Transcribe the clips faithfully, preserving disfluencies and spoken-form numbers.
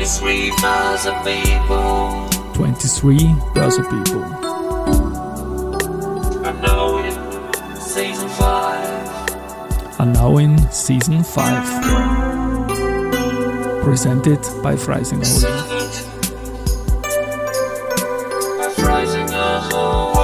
twenty-three Börse People. twenty-three Börse People. And now in season five. And now in season five. Presented by Freisinger Holding. By Freisinger Holding.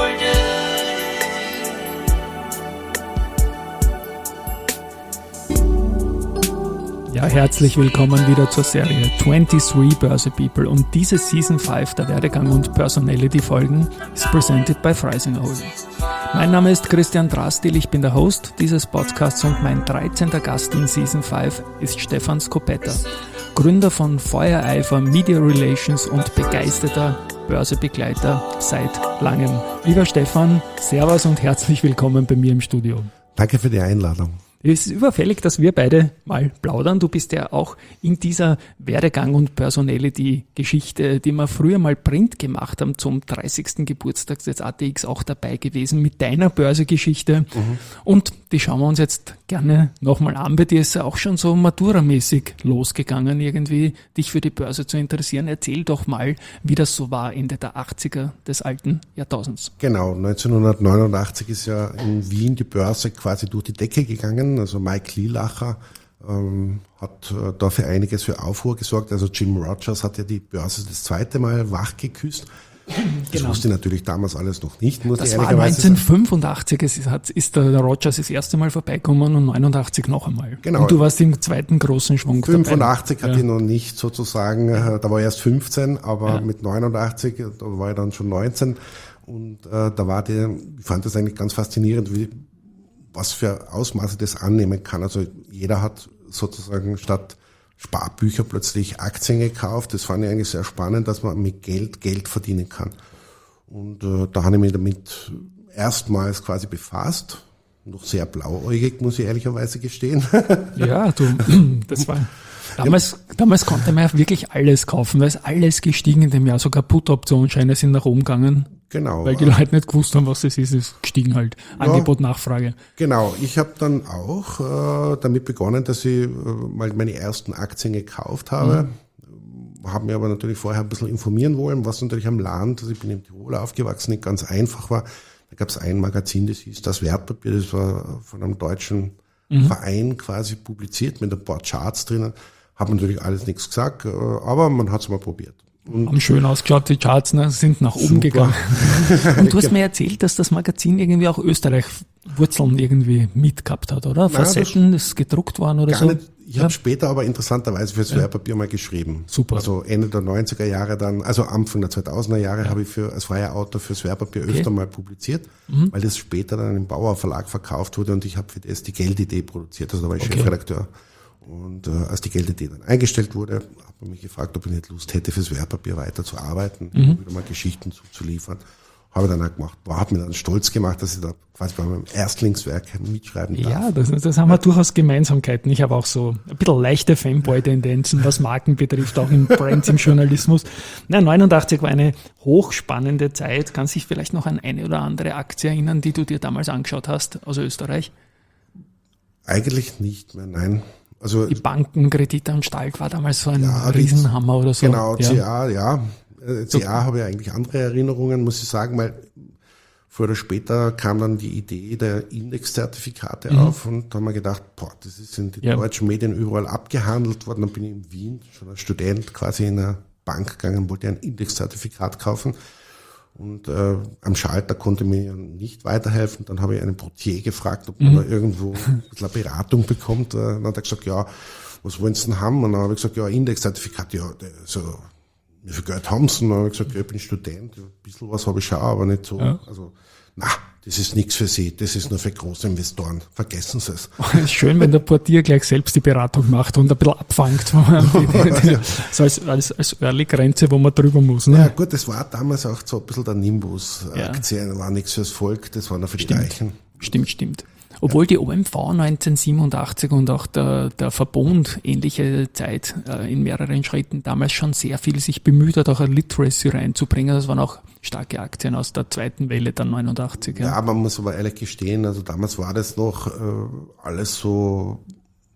Ja, herzlich willkommen wieder zur Serie twenty-three Börse People und diese Season five der Werdegang und Personality Folgen ist presented by Freisinger Holding. Mein Name ist Christian Drastil, ich bin der Host dieses Podcasts und mein dreizehnter Gast in Season five ist Stefan Skopeta, Gründer von Feuereifer Media Relations und begeisterter Börsebegleiter seit langem. Lieber Stefan, Servus und herzlich willkommen bei mir im Studio. Danke für die Einladung. Es ist überfällig, dass wir beide mal plaudern. Du bist ja auch in dieser Werdegang- und Personality-Geschichte, die wir früher mal Print gemacht haben, zum dreißigsten Geburtstag des A T X auch dabei gewesen mit deiner Börsegeschichte. Mhm. Und die schauen wir uns jetzt gerne nochmal an. Bei dir ist ja auch schon so Matura-mäßig losgegangen, irgendwie dich für die Börse zu interessieren. Erzähl doch mal, wie das so war Ende der achtziger des alten Jahrtausends. Genau, neunzehnhundertneunundachtzig ist ja in Wien die Börse quasi durch die Decke gegangen. Also Mike Lielacher ähm, hat äh, da für einiges für Aufruhr gesorgt. Also Jim Rogers hat ja die Börse das zweite Mal wach geküsst. Das genau. wusste ich natürlich damals alles noch nicht. Muss das war neunzehnhundertfünfundachtzig, es ist, ist der, der Rogers das erste Mal vorbeikommen und neunundachtzig noch einmal. Genau. Und du warst im zweiten großen Schwung fünfundachtzig dabei. hatte ja. ich noch nicht sozusagen, da war ich erst fünfzehn, aber ja. mit neunundachtzig, da war ich dann schon neunzehn. Und äh, da war der, ich fand das eigentlich ganz faszinierend, wie was für Ausmaße das annehmen kann. Also jeder hat sozusagen statt Sparbücher plötzlich Aktien gekauft. Das fand ich eigentlich sehr spannend, dass man mit Geld Geld verdienen kann. Und äh, da habe ich mich damit erstmals quasi befasst. Noch sehr blauäugig, muss ich ehrlicherweise gestehen. Ja, du, das war... Damals, ja. damals konnte man ja wirklich alles kaufen, da ist alles gestiegen in dem Jahr, sogar Put-Optionsscheine sind nach oben gegangen. Genau. Weil die Leute nicht gewusst haben, was das ist, ist gestiegen halt. Ja, Angebot, Nachfrage. Genau, ich habe dann auch äh, damit begonnen, dass ich äh, mal meine ersten Aktien gekauft habe. Mhm. Habe mir aber natürlich vorher ein bisschen informieren wollen, was natürlich am Land, also ich bin im Tirol aufgewachsen, nicht ganz einfach war. Da gab es ein Magazin, das hieß Das Wertpapier, das war von einem deutschen mhm. Verein quasi publiziert mit ein paar Charts drinnen. Habe natürlich alles nichts gesagt, aber man hat es mal probiert. Und haben schön ausgeschaut, die Charts ne, sind nach oben super. gegangen. Und du hast mir erzählt, dass das Magazin irgendwie auch Österreich-Wurzeln irgendwie mitgehabt hat, oder? Facetten ist gedruckt worden oder so? Nicht. Ich ja. habe später aber interessanterweise fürs ja. Wertpapier mal geschrieben. Super. Also Ende der neunziger Jahre dann, also Anfang der zweitausender Jahre ja. habe ich für als freier Autor fürs Wertpapier okay. öfter mal publiziert, mhm. weil das später dann im Bauer Verlag verkauft wurde und ich habe für das die Geldidee produziert, also da war ich okay. Chefredakteur. Und äh, als die Geldidee dann eingestellt wurde, hat man mich gefragt, ob ich nicht Lust hätte, fürs Wertpapier weiterzuarbeiten, mhm. wieder mal Geschichten zuzuliefern. Habe dann auch gemacht, war, hat mir dann stolz gemacht, dass ich da quasi bei meinem Erstlingswerk mitschreiben darf. Ja, das, das haben wir ja. durchaus Gemeinsamkeiten. Ich habe auch so ein bisschen leichte Fanboy-Tendenzen, was Marken betrifft, auch in Brands, im Journalismus. Na, neunundachtzig war eine hochspannende Zeit. Kannst du dich vielleicht noch an eine oder andere Aktie erinnern, die du dir damals angeschaut hast aus Österreich? Eigentlich nicht mehr, nein. Also, die Bankenkrediteanstalt war damals so ein ja, Riesenhammer oder so. Genau, ja. C A, ja. C A habe ich eigentlich andere Erinnerungen, muss ich sagen, weil früher oder später kam dann die Idee der Indexzertifikate mhm. auf und da haben wir gedacht, boah, das ist in den ja. deutschen Medien überall abgehandelt worden. Dann bin ich in Wien schon als Student quasi in eine Bank gegangen, wollte ein Indexzertifikat kaufen. Und äh, am Schalter konnte mir nicht weiterhelfen. Dann habe ich einen Portier gefragt, ob man mhm. da irgendwo ein bisschen eine Beratung bekommt. Dann hat er gesagt, ja, was wollen Sie denn haben? Und dann habe ich gesagt, ja, Indexzertifikat, ja, so, wie viel Geld haben Sie? Und dann habe ich gesagt, ja, ich bin Student, ein bisschen was habe ich schon, aber nicht so. Ja. Also, na, das ist nichts für Sie, das ist nur für große Investoren. Vergessen Sie es. Es ist schön, wenn der Portier gleich selbst die Beratung macht und ein bisschen abfangt. So als, als, als Early-Grenze, wo man drüber muss. Ne? Ja gut, das war damals auch so ein bisschen der Nimbus. Ja. Aktien war nichts fürs Volk, das war nur für die stimmt. Reichen. Stimmt, stimmt. Obwohl die O M V neunzehnhundertsiebenundachtzig und auch der, der Verbund ähnliche Zeit äh, in mehreren Schritten damals schon sehr viel sich bemüht hat, auch eine Literacy reinzubringen. Das waren auch starke Aktien aus der zweiten Welle, dann neunundachtzig. Ja, ja man muss aber ehrlich gestehen, also damals war das noch äh, alles so,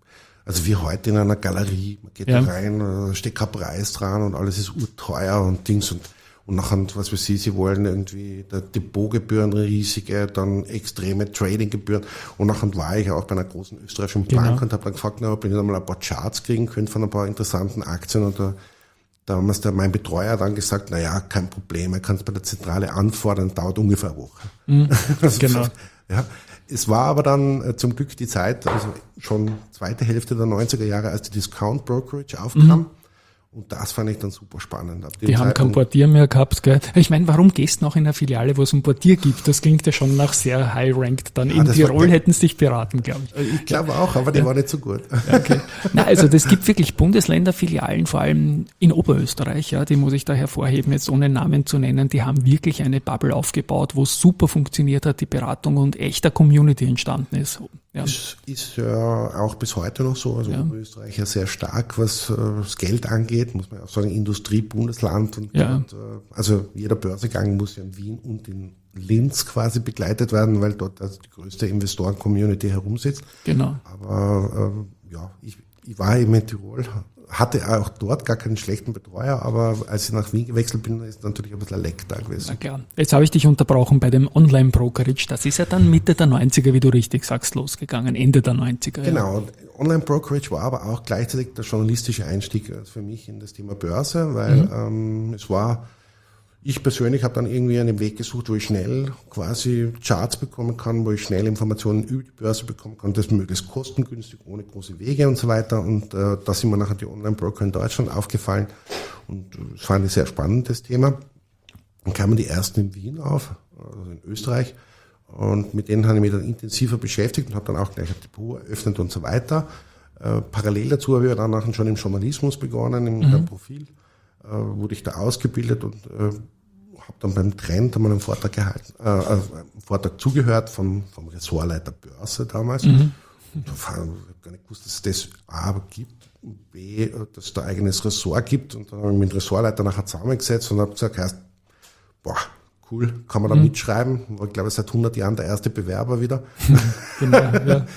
Also wie heute in einer Galerie, man geht ja. da rein, da steht kein Preis dran und alles ist urteuer und Dings und, und nachher, was weiß ich, sie wollen irgendwie der Depotgebühren riesige, dann extreme Tradinggebühren und nachher war ich auch bei einer großen österreichischen Bank genau. und habe dann gefragt, na, ob ich nicht einmal ein paar Charts kriegen könnte von ein paar interessanten Aktien und da, da hat der, mein Betreuer dann gesagt, na ja, kein Problem, er kann es bei der Zentrale anfordern, dauert ungefähr eine Woche. Mhm, also, genau. Ja. Es war aber dann äh, zum Glück die Zeit, also schon zweite Hälfte der neunziger Jahre, als die Discount Brokerage aufkam. Mhm. Und das fand ich dann super spannend. Ab die haben kein Portier mehr gehabt, gell? Ich meine, warum gehst du noch in eine Filiale, wo es ein Portier gibt? Das klingt ja schon nach sehr high-ranked. Dann ja, in Tirol hätten sie dich beraten, glaube ich. Ich glaube auch, aber die ja. war nicht so gut. Okay. Na, also das gibt wirklich Bundesländerfilialen, vor allem in Oberösterreich, ja, die muss ich da hervorheben, jetzt ohne Namen zu nennen, die haben wirklich eine Bubble aufgebaut, wo es super funktioniert hat, die Beratung und echter Community entstanden ist. Ja. Ist, ist ja auch bis heute noch so, also ja. Oberösterreich ja sehr stark, was äh, das Geld angeht, muss man auch sagen, Industriebundesland und, ja. und äh, also jeder Börsegang muss ja in Wien und in Linz quasi begleitet werden, weil dort also die größte Investoren-Community herumsitzt. Genau. Aber äh, ja, ich, ich war eben in Tirol, hatte auch dort gar keinen schlechten Betreuer, aber als ich nach Wien gewechselt bin, ist natürlich ein bisschen Leck da gewesen. Na klar. Jetzt habe ich dich unterbrochen bei dem Online-Brokerage. Das ist ja dann Mitte der neunziger, wie du richtig sagst, losgegangen, Ende der neunziger. Genau. Ja. Online-Brokerage war aber auch gleichzeitig der journalistische Einstieg für mich in das Thema Börse, weil mhm. ähm, es war, ich persönlich habe dann irgendwie einen Weg gesucht, wo ich schnell quasi Charts bekommen kann, wo ich schnell Informationen über die Börse bekommen kann, das möglichst kostengünstig, ohne große Wege und so weiter. Und äh, da sind mir nachher die Online-Broker in Deutschland aufgefallen. Und es war ein sehr spannendes Thema. Dann kamen die ersten in Wien auf, also in Österreich. Und mit denen habe ich mich dann intensiver beschäftigt und habe dann auch gleich ein Depot eröffnet und so weiter. Äh, parallel dazu habe ich dann nachher schon im Journalismus begonnen, im mhm. Profil. Äh, wurde ich da ausgebildet und äh, habe dann beim Trend einmal einen Vortrag gehalten, äh, einen Vortrag zugehört vom, vom Ressortleiter Börse damals. Mhm. Und ich habe gar nicht gewusst, dass es das A gibt, B, dass es da ein eigenes Ressort gibt. Und dann habe ich mit dem Ressortleiter nachher zusammengesetzt und habe gesagt, heißt, boah, cool, kann man da mhm. mitschreiben. War, glaube ich, seit hundert Jahren der erste Bewerber wieder. Genau, ja.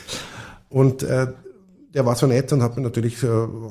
Und äh, der war so nett und hat mich natürlich, äh,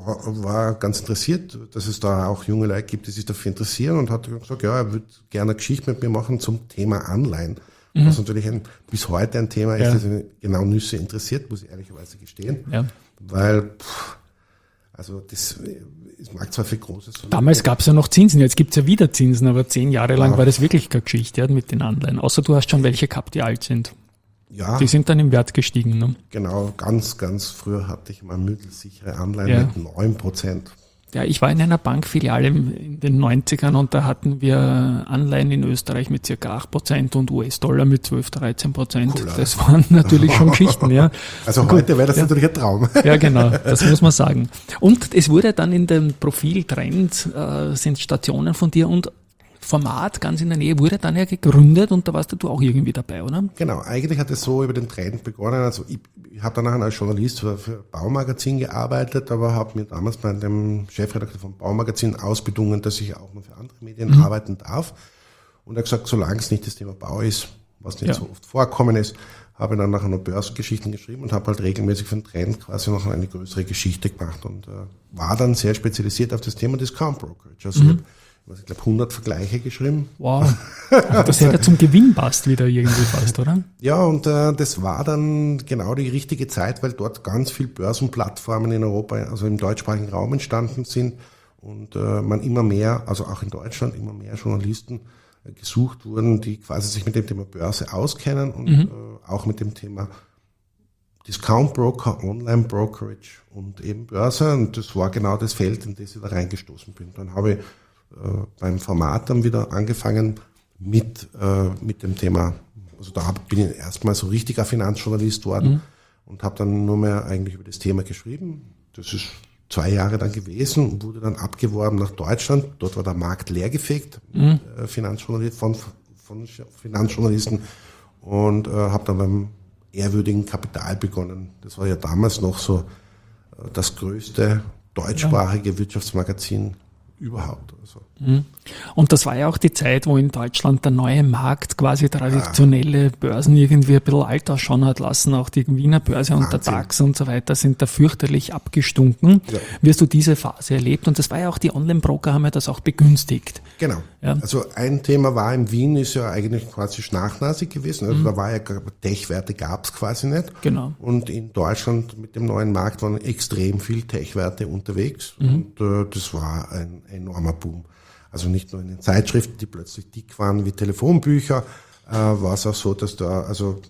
war ganz interessiert, dass es da auch junge Leute gibt, die sich dafür interessieren und hat gesagt, ja, er würde gerne eine Geschichte mit mir machen zum Thema Anleihen. Mhm. Was natürlich ein, bis heute ein Thema ist, ja. das mich genau Nüsse interessiert, muss ich ehrlicherweise gestehen. Ja. Weil, pff, also das, es mag zwar viel Großes. Damals gab es ja noch Zinsen, jetzt gibt es ja wieder Zinsen, aber zehn Jahre lang ja. war das wirklich keine Geschichte, ja, mit den Anleihen. Außer du hast schon welche gehabt, die alt sind. Ja. Die sind dann im Wert gestiegen, ne? Genau, ganz, ganz früher hatte ich mal mittelsichere Anleihen ja. mit neun Prozent. Ja, ich war in einer Bankfiliale in den neunzigern und da hatten wir Anleihen in Österreich mit circa acht Prozent und U S-Dollar mit zwölf, dreizehn Prozent. Cool, das waren natürlich schon Geschichten, ja. Also Gut, heute wäre das ja. natürlich ein Traum. Ja, genau, das muss man sagen. Und es wurde dann in dem Profiltrend, äh, sind Stationen von dir und Format ganz in der Nähe wurde dann ja gegründet und da warst du auch irgendwie dabei, oder? Genau, eigentlich hat es so über den Trend begonnen. Also ich, ich habe dann als Journalist für, für Baumagazin gearbeitet, aber habe mir damals bei dem Chefredakteur vom Baumagazin ausbedungen, dass ich auch noch für andere Medien mhm. arbeiten darf. Und er hat gesagt, solange es nicht das Thema Bau ist, was nicht ja. so oft vorkommen ist, habe ich dann nachher noch Börsengeschichten geschrieben und habe halt regelmäßig für den Trend quasi noch eine größere Geschichte gemacht und äh, war dann sehr spezialisiert auf das Thema Discount Brokerage. Also mhm. ich glaube, hundert Vergleiche geschrieben. Wow. Das hätte ja zum Gewinn passt wieder irgendwie fast, oder? Ja, und äh, das war dann genau die richtige Zeit, weil dort ganz viel Börsenplattformen in Europa, also im deutschsprachigen Raum entstanden sind und äh, man immer mehr, also auch in Deutschland, immer mehr Journalisten äh, gesucht wurden, die quasi sich mit dem Thema Börse auskennen und mhm. äh, auch mit dem Thema Discount Broker, Online Brokerage und eben Börse. Und das war genau das Feld, in das ich da reingestoßen bin. Dann habe ich beim Format dann wieder angefangen mit, äh, mit dem Thema, also da bin ich erstmal so richtiger Finanzjournalist worden mhm. und habe dann nur mehr eigentlich über das Thema geschrieben. Das ist zwei Jahre dann gewesen und wurde dann abgeworben nach Deutschland. Dort war der Markt leergefegt mhm. äh, Finanzjournalist, von, von Finanzjournalisten und äh, habe dann beim ehrwürdigen Kapital begonnen. Das war ja damals noch so äh, das größte deutschsprachige ja. Wirtschaftsmagazin überhaupt. Also. Und das war ja auch die Zeit, wo in Deutschland der neue Markt quasi traditionelle Börsen irgendwie ein bisschen alt ausschauen hat lassen. Auch die Wiener Börse und der DAX und so weiter sind da fürchterlich abgestunken. Ja. Wie hast du diese Phase erlebt? Und das war ja auch, die Online-Broker haben ja das auch begünstigt. Genau. Ja. Also ein Thema war, in Wien ist ja eigentlich quasi schnachnasig gewesen. Also mhm. da war ja, Tech-Werte gab es quasi nicht. Genau. Und in Deutschland mit dem neuen Markt waren extrem viel Tech-Werte unterwegs. Mhm. Und äh, das war ein enormer Boom. Also nicht nur in den Zeitschriften, die plötzlich dick waren wie Telefonbücher, äh, war es auch so, dass da also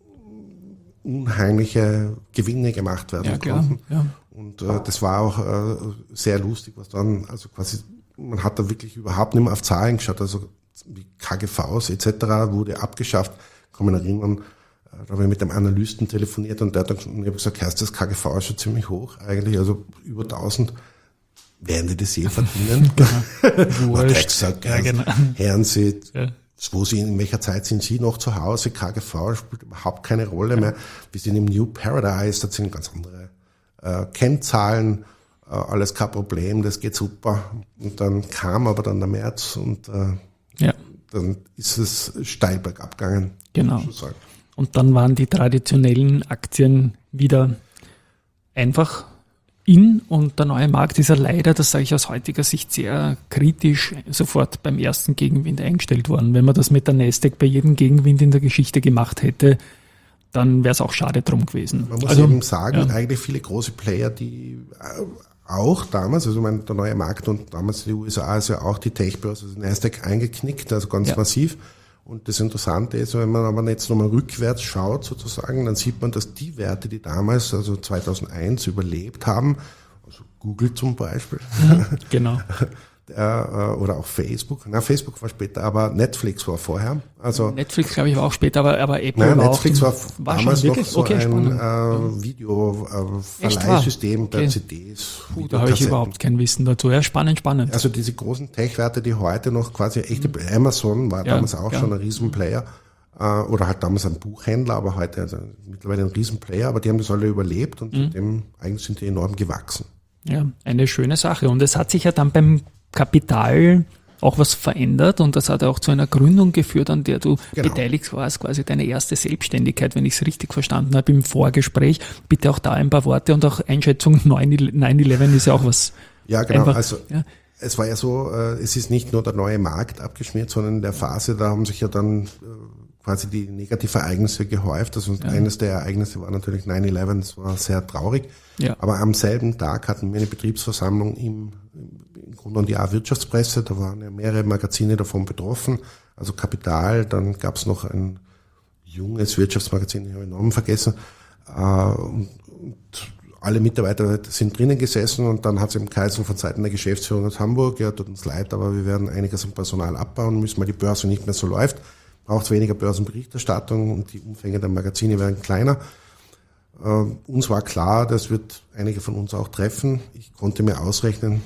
unheimliche Gewinne gemacht werden ja, konnten. Klar. Ja. Und äh, das war auch äh, sehr lustig, was dann, also quasi, man hat da wirklich überhaupt nicht mehr auf Zahlen geschaut, also wie K G Vs et cetera wurde abgeschafft. Ich kann mich erinnern, da habe ich mit einem Analysten telefoniert und der hat dann ich hab gesagt, heißt das K G V ist schon ziemlich hoch eigentlich, also über tausend. Werden die das je verdienen? Genau. Man hat gesagt, ja, genau. Herren Sie, ja. wo Sie, in welcher Zeit sind Sie noch zu Hause? K G V spielt überhaupt keine Rolle mehr. Wir sind im New Paradise, da sind ganz andere äh, Kennzahlen, äh, alles kein Problem, das geht super. Und dann kam aber dann der März und äh, ja. dann ist es steil bergab gegangen. Genau. Und dann waren die traditionellen Aktien wieder einfach in, und der neue Markt ist ja leider, das sage ich aus heutiger Sicht, sehr kritisch sofort beim ersten Gegenwind eingestellt worden. Wenn man das mit der Nasdaq bei jedem Gegenwind in der Geschichte gemacht hätte, dann wäre es auch schade drum gewesen. Man muss also, eben sagen, ja. eigentlich viele große Player, die auch damals, also ich meine, der neue Markt und damals die U S A ist ja auch die Tech-Börse, also Nasdaq eingeknickt, also ganz ja. massiv. Und das Interessante ist, wenn man aber jetzt nochmal rückwärts schaut sozusagen, dann sieht man, dass die Werte, die damals, also zweitausendeins überlebt haben, also Google zum Beispiel, mhm, genau. der, oder auch Facebook, na Facebook war später, aber Netflix war vorher. Also Netflix glaube ich war auch später, aber, aber Apple nein, war Netflix auch, war, war damals noch so okay, ein äh, Video-Verleihsystem äh, der okay. C Ds. Puh, da habe ich überhaupt kein Wissen dazu. Ja, spannend, spannend. Also diese großen Tech-Werte, die heute noch quasi echte, mhm. Amazon war ja, damals auch ja. schon ein Riesenplayer, äh, oder halt damals ein Buchhändler, aber heute also mittlerweile ein Riesenplayer, aber die haben das alle überlebt und mhm. dem eigentlich sind die enorm gewachsen. Ja, eine schöne Sache. Und es hat sich ja dann beim Kapital auch was verändert und das hat auch zu einer Gründung geführt, an der du genau. beteiligt warst, quasi deine erste Selbstständigkeit, wenn ich es richtig verstanden habe im Vorgespräch. Bitte auch da ein paar Worte und auch Einschätzung, neun elf ist ja auch was. Ja, genau. Einfach, also ja. es war ja so, es ist nicht nur der neue Markt abgeschmiert, sondern in der Phase, da haben sich ja dann quasi die Negativereignisse gehäuft. Also ja. eines der Ereignisse war natürlich neun elf, das war sehr traurig. Ja. Aber am selben Tag hatten wir eine Betriebsversammlung im, im Grunde und Jahr Wirtschaftspresse. Da waren ja mehrere Magazine davon betroffen. Also Kapital, dann gab es noch ein junges Wirtschaftsmagazin, ich habe den Namen vergessen. Und, und alle Mitarbeiter sind drinnen gesessen und dann hat es eben geheißen von Seiten der Geschäftsführung aus Hamburg, ja, tut uns leid, aber wir werden einiges am Personal abbauen müssen, weil die Börse nicht mehr so läuft. Braucht weniger Börsenberichterstattung und die Umfänge der Magazine werden kleiner. Uh, uns war klar, das wird einige von uns auch treffen. Ich konnte mir ausrechnen,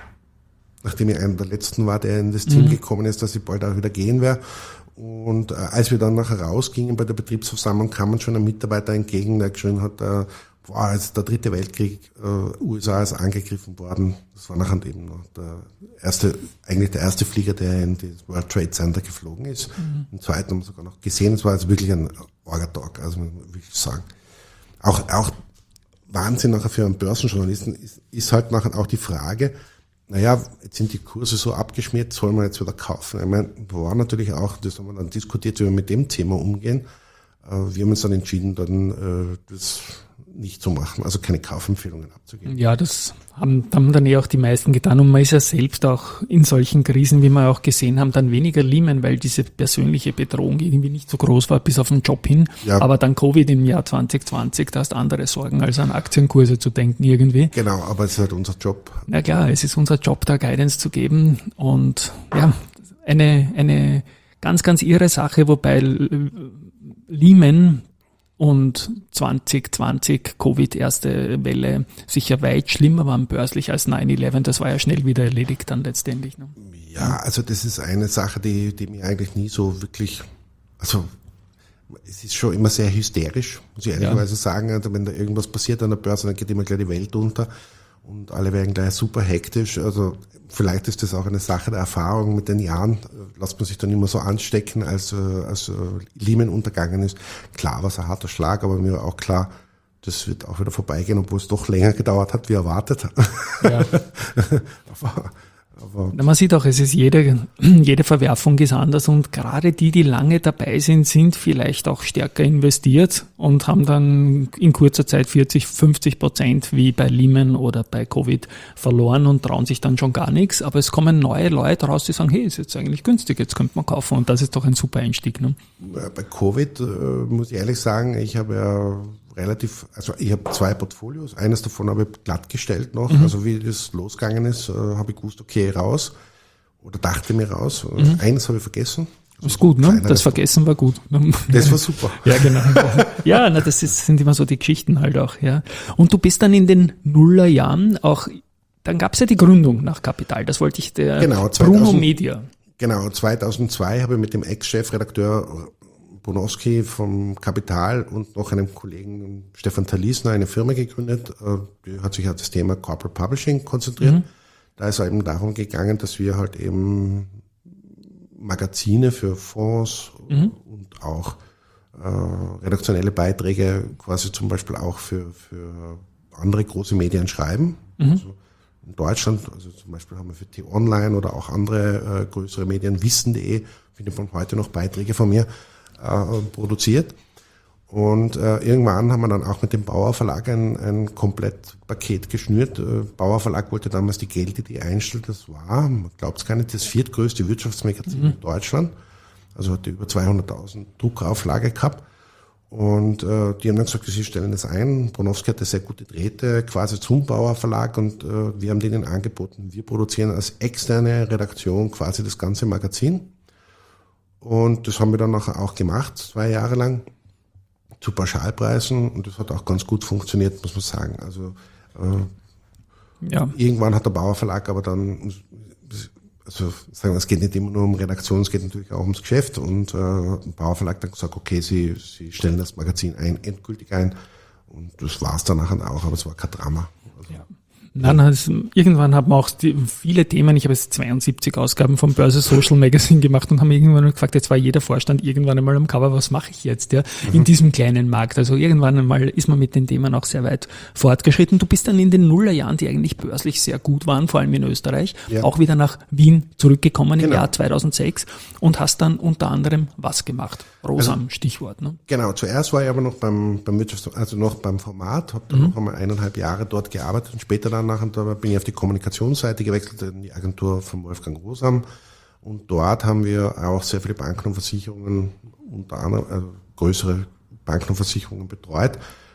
nachdem ich einer der Letzten war, der in das Team mhm. gekommen ist, dass ich bald auch wieder gehen werde. Und äh, als wir dann nachher rausgingen bei der Betriebsversammlung, kam uns schon ein Mitarbeiter entgegen, der geschrien hat, äh, boah, jetzt der dritte Weltkrieg, äh, U S A ist angegriffen worden. Das war nachher eben noch der erste, eigentlich der erste Flieger, der in das World Trade Center geflogen ist. Mhm. Im zweiten haben wir sogar noch gesehen. Es war also wirklich ein Orga-Talk, also muss man wirklich sagen. Auch, auch Wahnsinn nachher für einen Börsenjournalisten ist, ist halt nachher auch die Frage, naja, jetzt sind die Kurse so abgeschmiert, soll man jetzt wieder kaufen? Ich meine, war natürlich auch, das haben wir dann diskutiert, wie wir mit dem Thema umgehen. Wir haben uns dann entschieden, dann das nicht zu machen, also keine Kaufempfehlungen abzugeben. Ja, das haben, haben dann eh auch die meisten getan und man ist ja selbst auch in solchen Krisen, wie wir auch gesehen haben, dann weniger Lehman, weil diese persönliche Bedrohung irgendwie nicht so groß war bis auf den Job hin. Ja. Aber dann Covid im Jahr zwanzig zwanzig, da hast andere Sorgen, als an Aktienkurse zu denken irgendwie. Genau, aber es ist halt unser Job. Na klar, es ist unser Job, da Guidance zu geben und ja, eine, eine ganz, ganz irre Sache, wobei Lehman und zwanzig zwanzig Covid erste Welle sicher weit schlimmer waren börslich als neun elf. Das war ja schnell wieder erledigt dann letztendlich. Ne? Ja, also das ist eine Sache, die, die mir eigentlich nie so wirklich, also es ist schon immer sehr hysterisch, muss ich ehrlicherweise ja. sagen. Also wenn da irgendwas passiert an der Börse, dann geht immer gleich die Welt unter. und alle werden gleich super hektisch. Also vielleicht ist das auch eine Sache der Erfahrung mit den Jahren. Lässt man sich dann immer so anstecken, als, als Lehman untergegangen ist. Klar war es ein harter Schlag, aber mir war auch klar, das wird auch wieder vorbeigehen, obwohl es doch länger gedauert hat, wie erwartet. Ja. aber, aber Na, man sieht auch, es ist jede, jede Verwerfung ist anders und gerade die, die lange dabei sind, sind vielleicht auch stärker investiert und haben dann in kurzer Zeit vierzig, fünfzig Prozent wie bei Lehman oder bei Covid verloren und trauen sich dann schon gar nichts. Aber es kommen neue Leute raus, die sagen, hey, ist jetzt eigentlich günstig, jetzt könnte man kaufen und das ist doch ein super Einstieg. Ne? Bei Covid äh, muss ich ehrlich sagen, ich habe ja relativ, also ich habe zwei Portfolios, eines davon habe ich glattgestellt noch, mhm. also wie das losgegangen ist, äh, habe ich gewusst, okay, raus oder dachte mir raus. Mhm. Eines habe ich vergessen. Das ist gut, ne? Das Vergessen war gut. Das war super. Ja, genau. Ja, na, das ist, sind immer so die Geschichten halt auch, ja. Und du bist dann in den Nullerjahren auch, dann gab es ja die Gründung nach Kapital, das wollte ich, der genau, Bruno Media. Genau, zweitausendzwei habe ich mit dem Ex-Chefredakteur Bonowski vom Kapital und noch einem Kollegen Stefan Talisner eine Firma gegründet, die hat sich auf das Thema Corporate Publishing konzentriert. Mhm. Da ist es eben darum gegangen, dass wir halt eben Magazine für Fonds mhm. und auch äh, redaktionelle Beiträge quasi zum Beispiel auch für, für andere große Medien schreiben. Mhm. Also in Deutschland, also zum Beispiel haben wir für T-Online oder auch andere äh, größere Medien, wissen punkt de, findet man heute noch Beiträge von mir, Äh, produziert. Und äh, irgendwann haben wir dann auch mit dem Bauer Verlag ein, ein Komplettpaket geschnürt. Äh, Bauer Verlag wollte damals die Geld.de einstellen. Das war, man glaubt es gar nicht, das viertgrößte Wirtschaftsmagazin mhm. in Deutschland. Also hatte über zweihunderttausend Druckauflage gehabt. Und äh, die haben dann gesagt, sie stellen das ein. Bonowski hatte sehr gute Drähte quasi zum Bauer Verlag und äh, wir haben denen angeboten, wir produzieren als externe Redaktion quasi das ganze Magazin. Und das haben wir dann nachher auch gemacht, zwei Jahre lang, zu Pauschalpreisen. Und das hat auch ganz gut funktioniert, muss man sagen. Also äh, ja. Irgendwann hat der Bauer Verlag aber dann, also sagen wir, es geht nicht immer nur um Redaktion, es geht natürlich auch ums Geschäft. Und äh, der Bauer Verlag hat dann gesagt, okay, sie, sie stellen das Magazin ein, endgültig ein. Und das war es dann nachher auch, aber es war kein Drama. Also, ja. Nein, also irgendwann haben wir auch die, viele Themen, ich habe jetzt zweiundsiebzig Ausgaben vom Börse Social Magazine gemacht und haben irgendwann gefragt, jetzt war jeder Vorstand irgendwann einmal am Cover, was mache ich jetzt ja, mhm. in diesem kleinen Markt. Also irgendwann einmal ist man mit den Themen auch sehr weit fortgeschritten. Du bist dann in den Nullerjahren, die eigentlich börslich sehr gut waren, vor allem in Österreich, ja. auch wieder nach Wien zurückgekommen im genau. Jahr zweitausendsechs und hast dann unter anderem was gemacht? Rosam, also, Stichwort. Ne? Genau, zuerst war ich aber noch beim, beim Wirtschafts-, also noch beim Format, habe dann mhm. noch einmal eineinhalb Jahre dort gearbeitet und später dann nachher bin ich auf die Kommunikationsseite gewechselt in die Agentur von Wolfgang Rosam und dort haben wir auch sehr viele Banken und Versicherungen, unter anderem also größere Banken und Versicherungen betreut.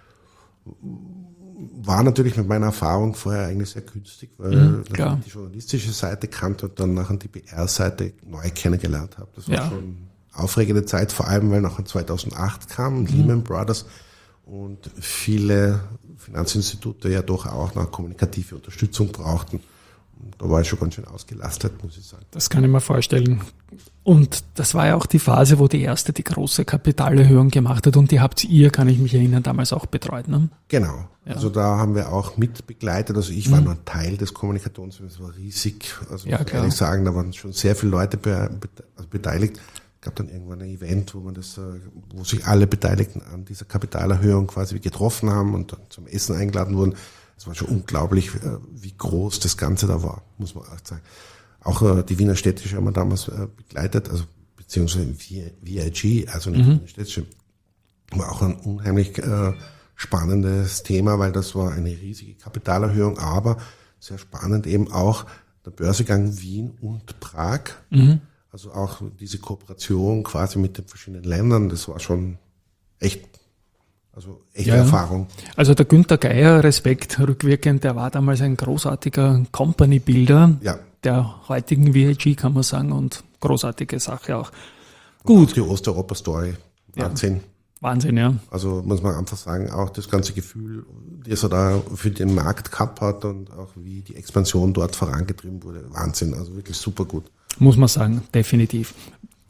War natürlich mit meiner Erfahrung vorher eigentlich sehr günstig, weil mhm, ich die journalistische Seite kannte und dann nachher die P R-Seite neu kennengelernt habe. Das war ja. schon aufregende Zeit, vor allem weil nachher zweitausendacht kam, mhm. Lehman Brothers und viele Finanzinstitute ja doch auch noch kommunikative Unterstützung brauchten. Und da war ich schon ganz schön ausgelastet, muss ich sagen. Das kann ich mir vorstellen. Und das war ja auch die Phase, wo die erste die große Kapitalerhöhung gemacht hat und die habt ihr, kann ich mich erinnern, damals auch betreut, ne? Genau. Ja. Also da haben wir auch mit begleitet. Also ich war mhm. nur Teil des Kommunikations, es war riesig. Also ja, muss ich ehrlich sagen, da waren schon sehr viele Leute be- be- also beteiligt. Es gab dann irgendwann ein Event, wo man das, wo sich alle Beteiligten an dieser Kapitalerhöhung quasi getroffen haben und dann zum Essen eingeladen wurden. Es war schon unglaublich, wie groß das Ganze da war, muss man auch sagen. Auch die Wiener Städtische haben wir damals begleitet, also beziehungsweise V I G, also nicht mhm. Wiener Städtische. War auch ein unheimlich äh, spannendes Thema, weil das war eine riesige Kapitalerhöhung, aber sehr spannend eben auch der Börsegang Wien und Prag. Mhm. Also auch diese Kooperation quasi mit den verschiedenen Ländern, das war schon echt, also echte ja, Erfahrung. Also der Günther Geier, Respekt, rückwirkend, der war damals ein großartiger Company-Builder ja. der heutigen V I G, kann man sagen, und großartige Sache auch. Gut. Auch die Osteuropa-Story, Wahnsinn. Ja. Wahnsinn, ja. Also muss man einfach sagen, auch das ganze Gefühl, das er da für den Markt gehabt hat und auch wie die Expansion dort vorangetrieben wurde, Wahnsinn, also wirklich super gut. Muss man sagen, definitiv.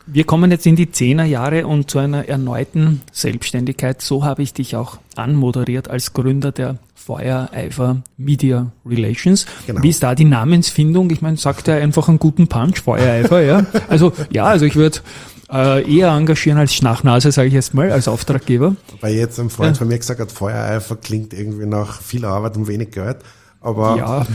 Wir kommen jetzt in die Zehnerjahre und zu einer erneuten Selbstständigkeit. So habe ich dich auch anmoderiert als Gründer der Feuereifer Media Relations. Genau. Wie ist da die Namensfindung? Ich meine, sagt er einfach einen guten Punch, Feuereifer, ja? Also, ja, also ich würde äh, eher engagieren als Schnachnase, sage ich jetzt mal, als Auftraggeber. Weil jetzt ein Freund Ja. von mir gesagt hat, Feuereifer klingt irgendwie nach viel Arbeit und wenig Geld. Aber Ja,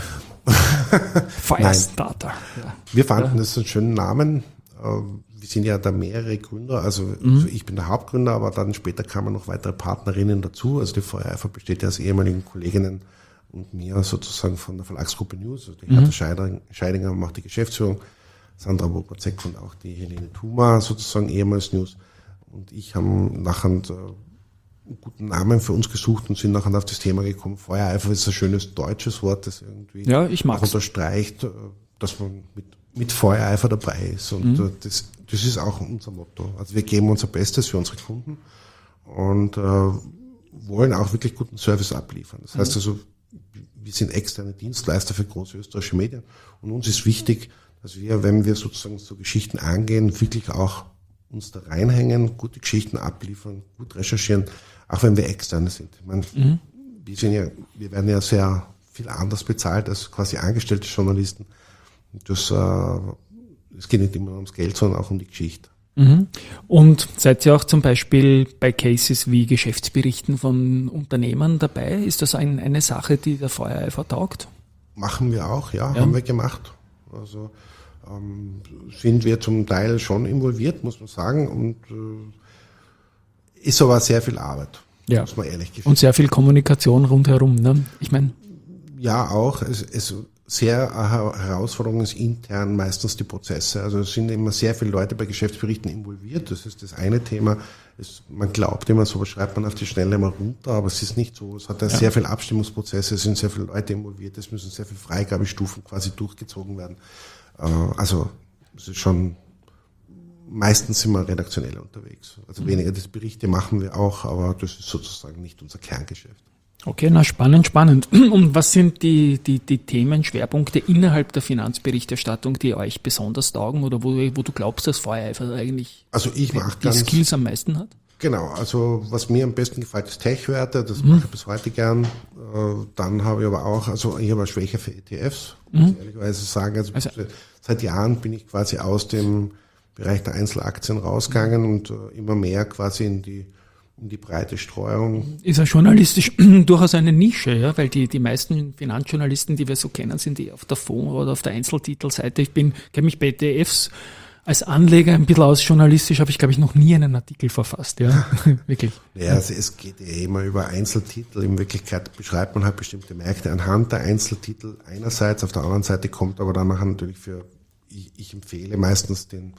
Firestarter. Ja. wir fanden das einen schönen Namen. Wir sind ja da mehrere Gründer, also mhm. ich bin der Hauptgründer, aber dann später kamen noch weitere Partnerinnen dazu. Also die Feuereifer besteht ja aus ehemaligen Kolleginnen und mir sozusagen von der Verlagsgruppe News. Also die Hertha Scheidinger, Scheidinger macht die Geschäftsführung, Sandra Bobacek und auch die Helene Thuma, sozusagen ehemals News. Und ich haben nachher einen guten Namen für uns gesucht und sind nachher auf das Thema gekommen. Feuereifer ist ein schönes deutsches Wort, das irgendwie Ja, ich auch mag's. unterstreicht, dass man mit, mit Feuereifer dabei ist. Und mhm. das, das ist auch unser Motto. Also wir geben unser Bestes für unsere Kunden und äh, wollen auch wirklich guten Service abliefern. Das heißt also, wir sind externe Dienstleister für große österreichische Medien und uns ist wichtig, dass wir, wenn wir sozusagen so Geschichten angehen, wirklich auch uns da reinhängen, gute Geschichten abliefern, gut recherchieren, auch wenn wir externe sind. Ich meine, mhm. wir sind ja, wir werden ja sehr viel anders bezahlt als quasi angestellte Journalisten. Und das, äh, es geht nicht immer ums Geld, sondern auch um die Geschichte. Mhm. Und seid ihr auch zum Beispiel bei Cases wie Geschäftsberichten von Unternehmern dabei? Ist das ein, eine Sache, die der Feuereifer taugt? Machen wir auch, ja, Ja. haben wir gemacht. Also ähm, sind wir zum Teil schon involviert, muss man sagen, und äh, ist aber sehr viel Arbeit, Ja. muss man ehrlich gestehen. Und sehr viel Kommunikation rundherum, ne? Ich meine, Ja, auch. Es, es sehr eine Herausforderung ist intern meistens die Prozesse. Also es sind immer sehr viele Leute bei Geschäftsberichten involviert. Das ist das eine Thema. Es, man glaubt immer, so schreibt man auf die Schnelle mal runter, aber es ist nicht so. Es hat ja, Ja. sehr viele Abstimmungsprozesse, es sind sehr viele Leute involviert, es müssen sehr viele Freigabestufen quasi durchgezogen werden. Äh, also es ist schon, meistens sind wir redaktionell unterwegs. Also weniger das Berichte machen wir auch, aber das ist sozusagen nicht unser Kerngeschäft. okay, na spannend, spannend. Und was sind die, die, die Themenschwerpunkte innerhalb der Finanzberichterstattung, die euch besonders taugen oder wo, wo du glaubst, dass Feuereifer eigentlich Also ich mache die ganz Skills am meisten hat? Genau, also was mir am besten gefällt, ist Tech-Werte, das mache ich bis heute gern. Äh, Dann habe ich aber auch, also ich habe eine Schwäche für E T Fs, muss ich ehrlicherweise sagen. Also, Also- seit Jahren bin ich quasi aus dem Bereich der Einzelaktien rausgegangen und äh, immer mehr quasi in die, in die breite Streuung. Ist ja journalistisch durchaus eine Nische, ja, weil die, die meisten Finanzjournalisten, die wir so kennen, sind die auf der Fonds- oder auf der Einzeltitelseite. Ich bin, kenne mich bei E T Fs als Anleger ein bisschen aus, journalistisch habe ich, glaube ich, noch nie einen Artikel verfasst, ja, wirklich. Ja, also es geht ja immer über Einzeltitel. In Wirklichkeit beschreibt man halt bestimmte Märkte anhand der Einzeltitel einerseits, auf der anderen Seite kommt aber dann nachher natürlich für, ich, ich empfehle meistens den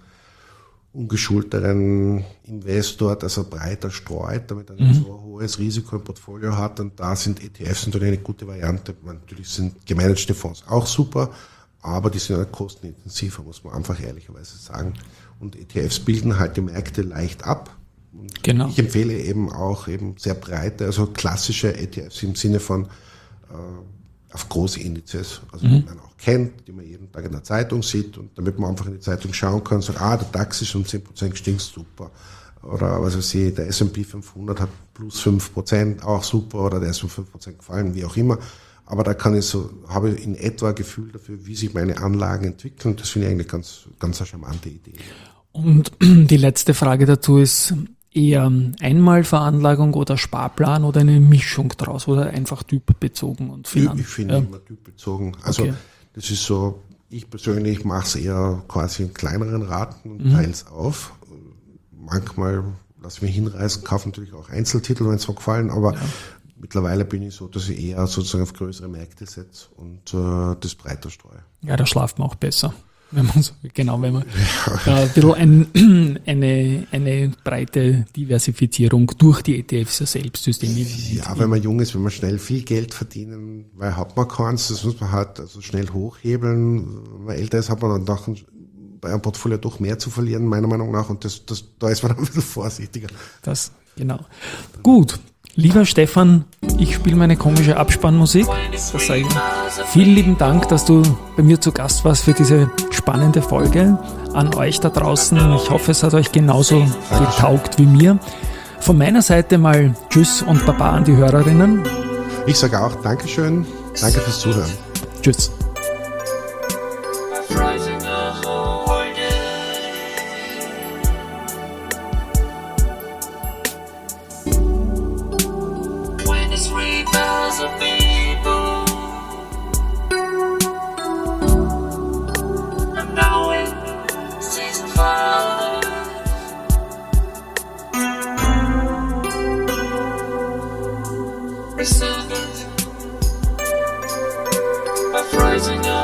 ungeschulteren Investor, dass er breiter streut, damit er nicht so ein hohes Risiko im Portfolio hat. Und da sind E T Fs natürlich eine gute Variante. Natürlich sind gemanagte Fonds auch super, aber die sind halt kostenintensiver, muss man einfach ehrlicherweise sagen. Und E T Fs bilden halt die Märkte leicht ab. Und Genau. ich empfehle eben auch eben sehr breite, also klassische E T Fs im Sinne von äh, auf große Indizes, also die man auch kennt, die man jeden Tag in der Zeitung sieht und damit man einfach in die Zeitung schauen kann und sagt, ah, der DAX ist um zehn Prozent gestiegen, super. Oder was weiß ich, der S und P fünfhundert hat plus fünf Prozent, auch super, oder der ist um fünf Prozent gefallen, wie auch immer. Aber da kann ich so, habe ich in etwa ein Gefühl dafür, wie sich meine Anlagen entwickeln. Das finde ich eigentlich ganz, ganz eine charmante Idee. Und die letzte Frage dazu ist eher Einmalveranlagung oder Sparplan oder eine Mischung draus oder einfach typbezogen und Finanz? Ich finde ja. immer typbezogen. Also Okay. das ist so, ich persönlich mache es eher quasi in kleineren Raten und teile es auf. Manchmal lasse ich mich hinreißen, kaufe natürlich auch Einzeltitel, wenn es mir gefallen, aber mittlerweile bin ich so, dass ich eher sozusagen auf größere Märkte setze und äh, das breiter streue. Ja, da schlaft man auch besser. Wenn man so, genau, wenn man ja. äh, ein bisschen ein, eine, eine breite Diversifizierung durch die E T Fs selbst System. Ja, wenn man jung ist, wenn man schnell viel Geld verdienen, weil hat man keins, das muss man halt also schnell hochhebeln. Wenn man älter ist, hat man dann doch bei einem Portfolio doch mehr zu verlieren, meiner Meinung nach, und das, das, da ist man ein bisschen vorsichtiger. Das, genau. Gut. Lieber Stefan, ich spiele meine komische Abspannmusik. Das sage ich. Vielen lieben Dank, dass du bei mir zu Gast warst für diese spannende Folge. an euch da draußen. Ich hoffe, es hat euch genauso getaugt wie mir. Von meiner Seite mal Tschüss und Baba an die Hörerinnen. Ich sage auch Dankeschön. Danke fürs Zuhören. Tschüss. Rising as a warrior. When it's rebels of people, I'm now in season five. Resurgent of rising up.